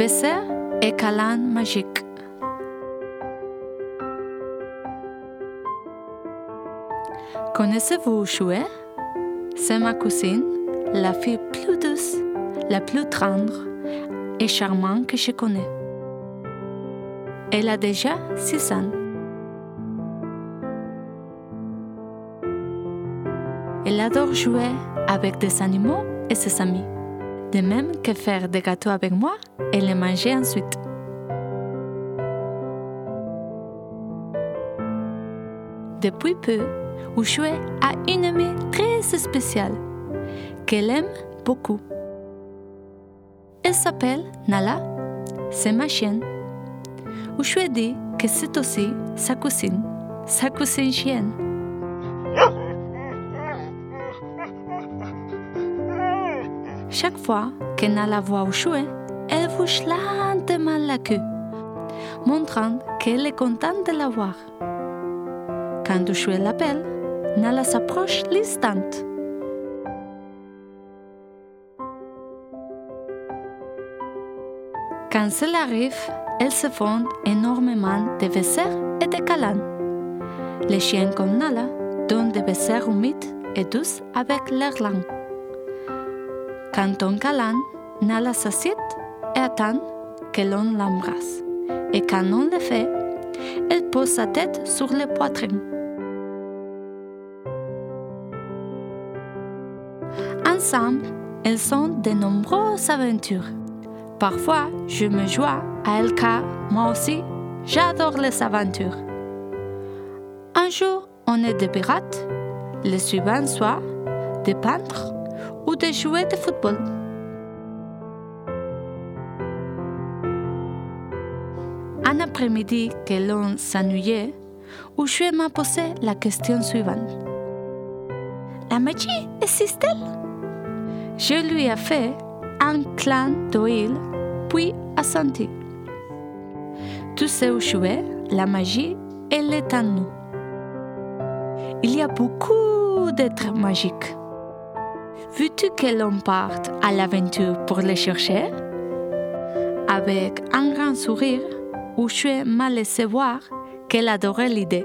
Baiser et câlin magique. Connaissez-vous Chouet? C'est ma cousine, la fille plus douce, la plus tendre et charmante que je connais. Elle a déjà 6 ans. Elle adore jouer avec des animaux et ses amis, de même que faire des gâteaux avec moi et les manger ensuite. Depuis peu, Ushue a une amie très spéciale qu'elle aime beaucoup. Elle s'appelle Nala, c'est ma chienne. Ushue dit que c'est aussi sa cousine chienne. Chaque fois que Nala voit Ushue, elle bouge lentement la queue, montrant qu'elle est contente de la voir. Quand Ushue l'appelle, Nala s'approche l'instant. Quand cela arrive, elles se font énormément de baisers et de câlins. Les chiens comme Nala donnent des baisers humides et douces avec leur langue. Quand on câlin, Nala s'assied et attend que l'on l'embrasse. Et quand on le fait, elle pose sa tête sur le poitrine. Ensemble, elles ont de nombreuses aventures. Parfois, je me joins à elle car moi aussi, j'adore les aventures. Un jour, on est des pirates, le suivant soir, des peintres ou de jouer de football. Un après-midi que l'on s'ennuyait, Ushue m'a posé la question suivante. La magie existe-t-elle? Je lui ai fait un clin d'œil, puis assenti. Tu sais, Ushue, la magie, elle est en nous. Il y a beaucoup d'êtres magiques. Veux-tu que l'on parte à l'aventure pour les chercher? Avec un grand sourire, Ushue m'a laissé voir qu'elle adorait l'idée.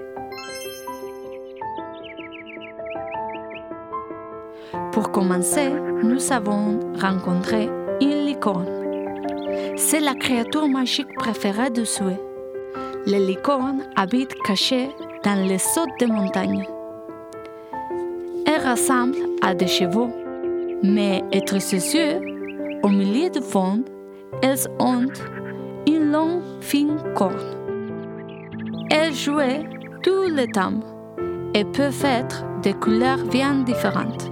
Pour commencer, nous avons rencontré une licorne. C'est la créature magique préférée de Ushue. Les licornes habitent cachées dans les sautes de montagne. Elles ressemblent à des chevaux, mais être sûres, au milieu du fond, elles ont une longue, fine corne. Elles jouent tout le temps et peuvent être de couleurs bien différentes.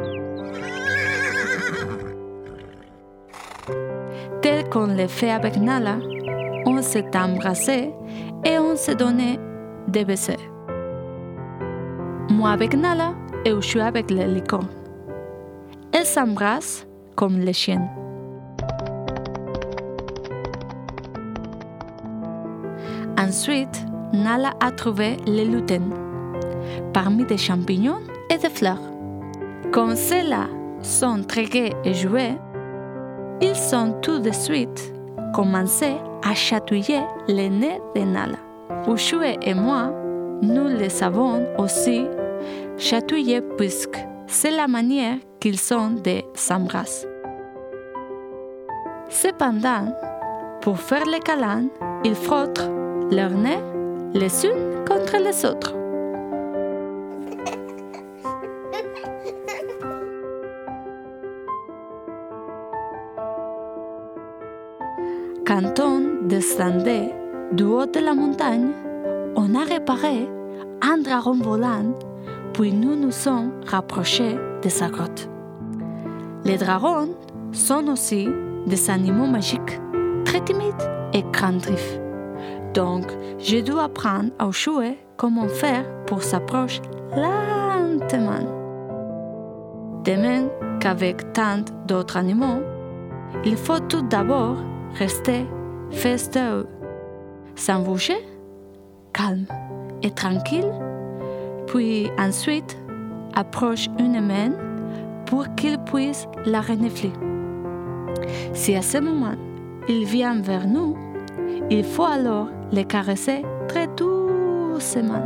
Tel qu'on le fait avec Nala, on s'est embrassé et on s'est donné des baisers. Moi avec Nala et Ushue avec les licornes. Elles s'embrassent comme les chiens. Ensuite, Nala a trouvé les lutins, parmi des champignons et des fleurs. Comme ceux-là sont très gais et joués, ils ont tout de suite commencé à chatouiller le nez de Nala. Ushue et moi, nous les avons aussi chatouillés puisque c'est la manière qu'ils ont de s'embrasser. Cependant, pour faire les câlins, ils frottent leur nez les unes contre les autres. Quand on descendait du haut de la montagne, on a réparé un dragon volant, puis nous nous sommes rapprochés de sa grotte. Les dragons sont aussi des animaux magiques, très timides et craintifs. Donc, je dois apprendre à Ushue comment faire pour s'approcher lentement. De même qu'avec tant d'autres animaux, il faut tout d'abord rester face à eux, sans bouger, calme et tranquille, puis ensuite approche une main pour qu'il puisse la renifler. Si à ce moment il vient vers nous, il faut alors les caresser très doucement.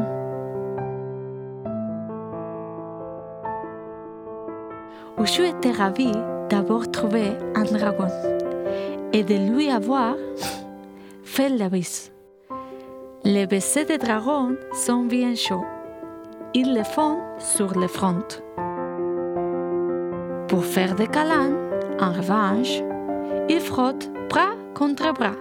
Ushu était ravi d'avoir trouvé un dragon et de lui avoir fait la bise. Les baisers des dragons sont bien chauds. Ils les font sur le front. Pour faire des câlins, en revanche, ils frottent bras contre bras.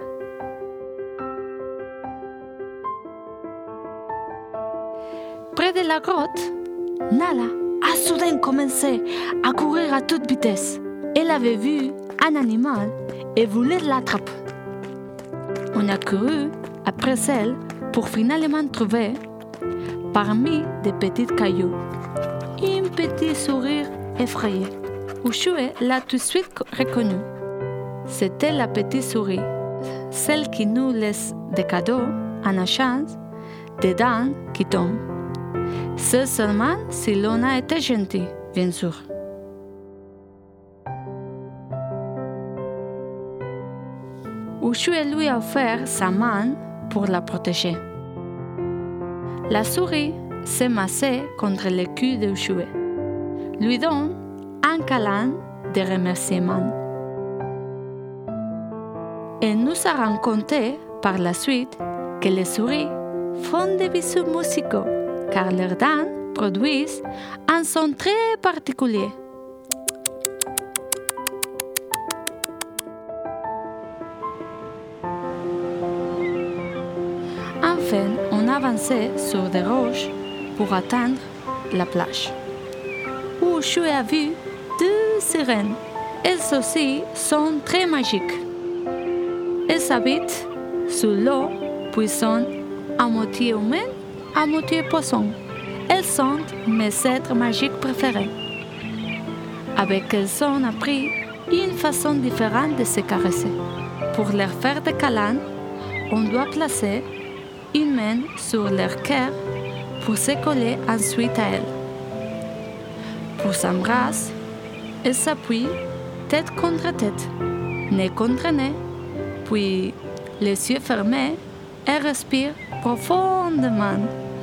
Près de la grotte, Nala a soudain commencé à courir à toute vitesse. Elle avait vu un animal et voulait l'attraper. On a couru après elle pour finalement trouver, parmi des petits cailloux, un petit sourire effrayé. Ushu l'a tout de suite reconnue. C'était la petite souris, celle qui nous laisse des cadeaux en échange des dents qui tombent. C'est seulement si l'on a été gentil, bien sûr. Ushu lui a offert sa main pour la protéger. La souris s'est massée contre le cul de Ushu, lui donne un câlin de remerciement. Elle nous a raconté par la suite que les souris font des bisous musicaux car leurs dents produisent un son très particulier. Enfin, on avançait sur des roches pour atteindre la plage, où Ushu a vu 2 sirènes. Elles aussi sont très magiques. Elles habitent sous l'eau, puis sont à moitié humaines, à moitié poisson. Elles sont mes êtres magiques préférés. Avec elles, on a appris une façon différente de se caresser. Pour leur faire des câlins, on doit placer une main sur leur cœur pour se coller ensuite à elles. Pour s'embrasser, elles s'appuient tête contre tête, nez contre nez, puis les yeux fermés et respirent profondément.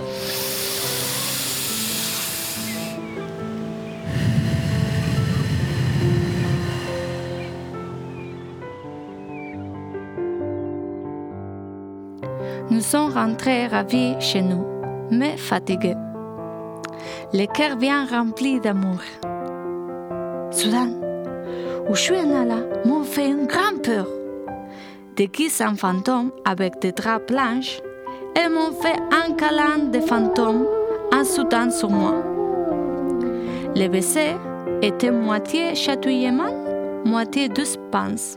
Nous sommes rentrés ravis chez nous, mais fatigués. Le cœur bien rempli d'amour. Soudain, Ushu et Nala m'ont fait une grande peur. Déguisés en fantômes avec des draps blanches, elles m'ont fait un câlin de fantôme en sautant sur moi. Le baiser était moitié chatouillement, moitié douce pince.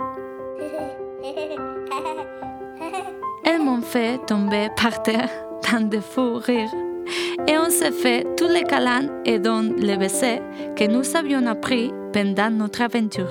Elles m'ont fait tomber par terre dans de fous rires et on s'est fait tous les câlins et donc les baisers que nous avions appris pendant notre aventure.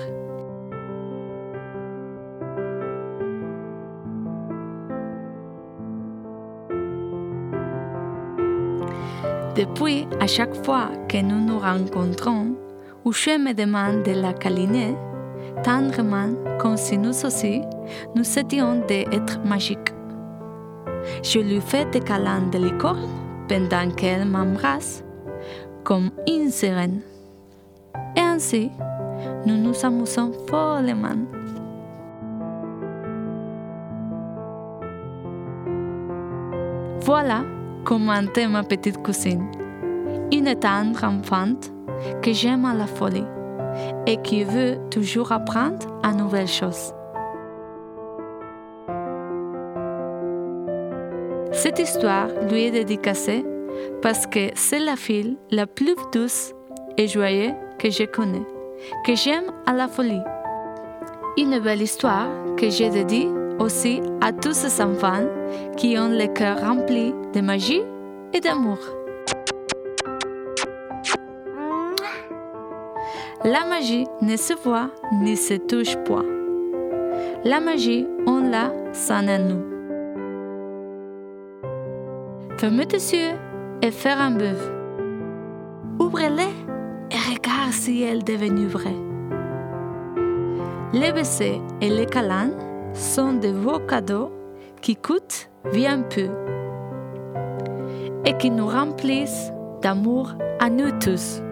Depuis, à chaque fois que nous nous rencontrons, Ushu me demande de la câliner tendrement comme si nous aussi, nous étions des êtres magiques. Je lui fais des câlins de licorne pendant qu'elle m'embrasse comme une sirène. Et ainsi, nous nous amusons follement. Voilà comment est ma petite cousine, une tendre enfante que j'aime à la folie et qui veut toujours apprendre à nouvelles choses. Cette histoire lui est dédicacée parce que c'est la fille la plus douce et joyeuse que je connais, que j'aime à la folie. Une belle histoire que je dédie aussi à tous ces enfants qui ont le cœur rempli de magie et d'amour. La magie ne se voit ni se touche point. La magie, on l'a sans nous. Fermez tes yeux et faire un bœuf. Ouvrez-les et regarde si elle est devenue vraie. Les baisers et les câlins sont de beaux cadeaux qui coûtent bien peu et qui nous remplissent d'amour à nous tous.